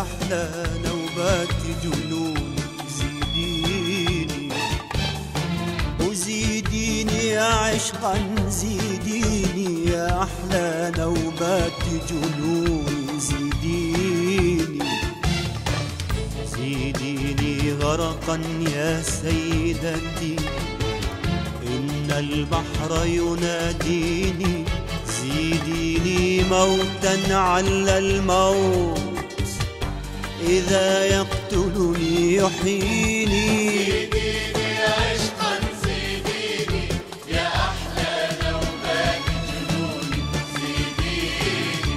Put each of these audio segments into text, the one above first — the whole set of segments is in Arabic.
أحلى نوبات جنون زيديني وزيديني يا عشقا زيديني يا أحلى نوبات جنون زيديني زيديني غرقا يا سيدتي إن البحر يناديني زيديني موتا على الموت إذا يقتلني يحييني زيديني عشقا زيديني يا أحلى نوبات جنوني زيديني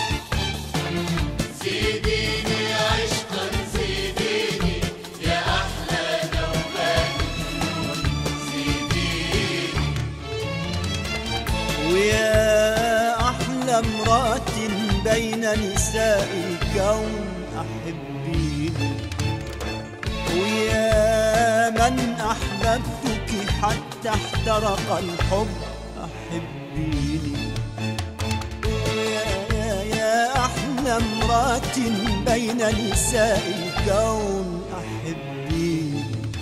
زيديني عشقا زيديني يا أحلى نوبات جنوني زيديني ويا أحلى امرأة بين نساء الكون أحبيني ويا من أحببتك حتى احترق الحب أحبيني ويا أحلى امرأة بين نساء الكون أحبيني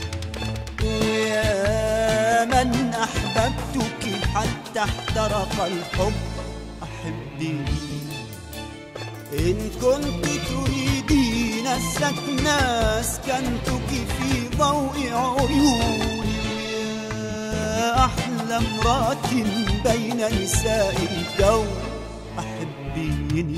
ويا من أحببتك حتى احترق الحب أحبيني إن كنت تريدين السكن أسكنتك في ضوء عيوني يا أحلى امرأة بين نساء الكون أحبيني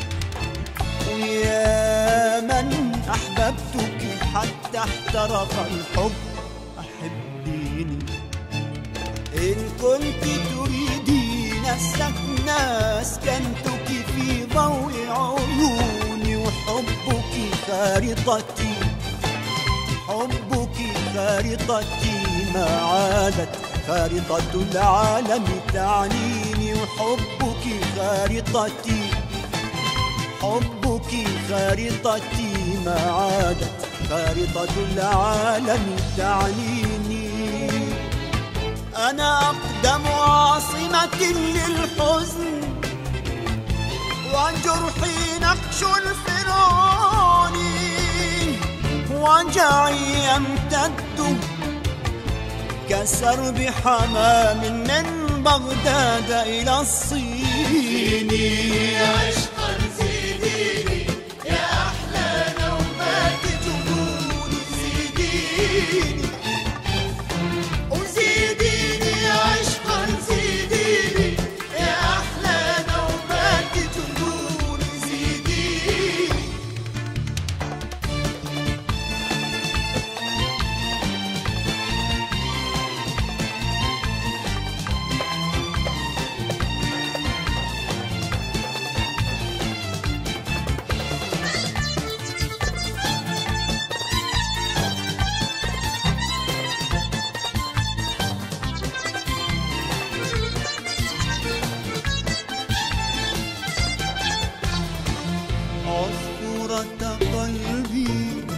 ويا من أحببتك حتى احترق الحب أحبيني إن كنت تريدين السكن أسكنتك في ضوء عيوني وحبك خارطتي حبك خارطتي ما عادت خارطة العالم تعنيني وحبك خارطتي حبك خارطتي ما عادت خارطة العالم تعنيني أنا أقدم عاصمة للحزن وجرحي نقش الفرعون وجعي يمتد كسرب حمام من بغداد إلى الصين زيديني عشقا زيديني يا أحلى نوبات جنوني زيديني وزيديني عشقا زيديني يا أحلى نوبات جنوني زيديني عصفورة قلبي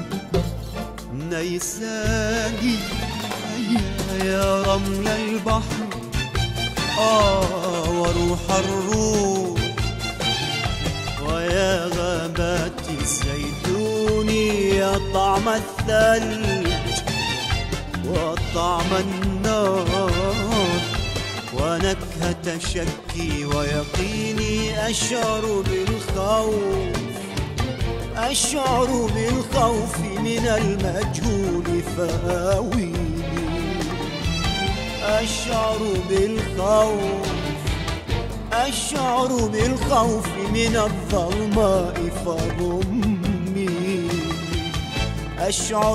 نيساني يا رمل البحر وروح الروح ويا غابات الزيتون يا طعم الثلج وطعم النار ونكهة شكي ويقيني أشعر بالخوف من المجهول فآويني أشعر بالخوف من الظلماء فضميني أشعر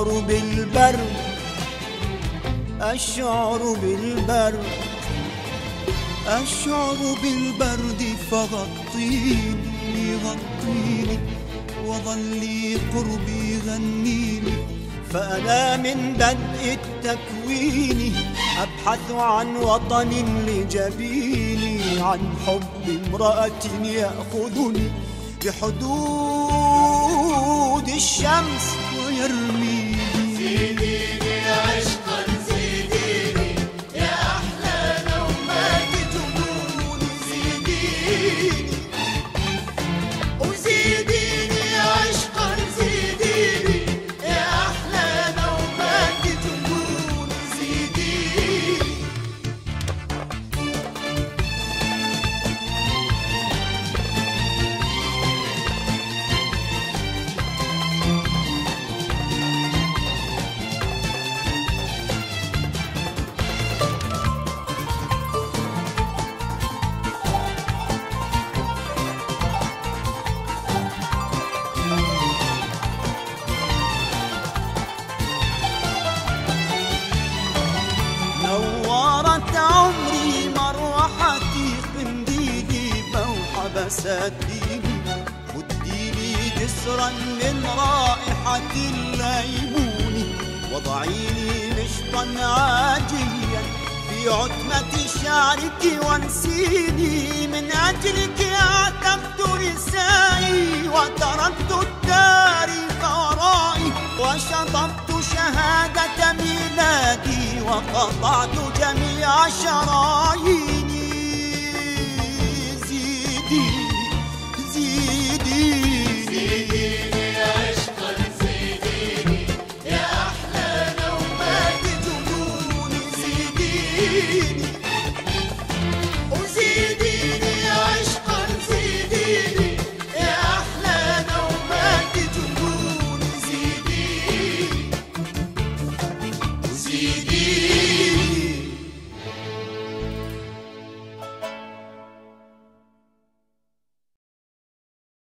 بالبرد فغطيني غطيني وظلي قربي غنيني فأنا من بدء التكوين أبحث عن وطن لجبيني عن حب امرأة يأخذني بحدود الشمس ويرميني زيديني عشقا زيديني يا أحلى نوبات جنوني زيديني وزيديني عشقا سديني مديني جسرا من رائحة الليمون وضعيني مشطا عاجيا في عتمة شعرك وانسيني من أجلك عتبت نسائي وتركت التاريخ ورائي وشطبت شهادة ميلادي وقطعت جميع شراييني زيديني زيديني زيديني عشقا زيديني يا أحلى نومات جنوني زيديني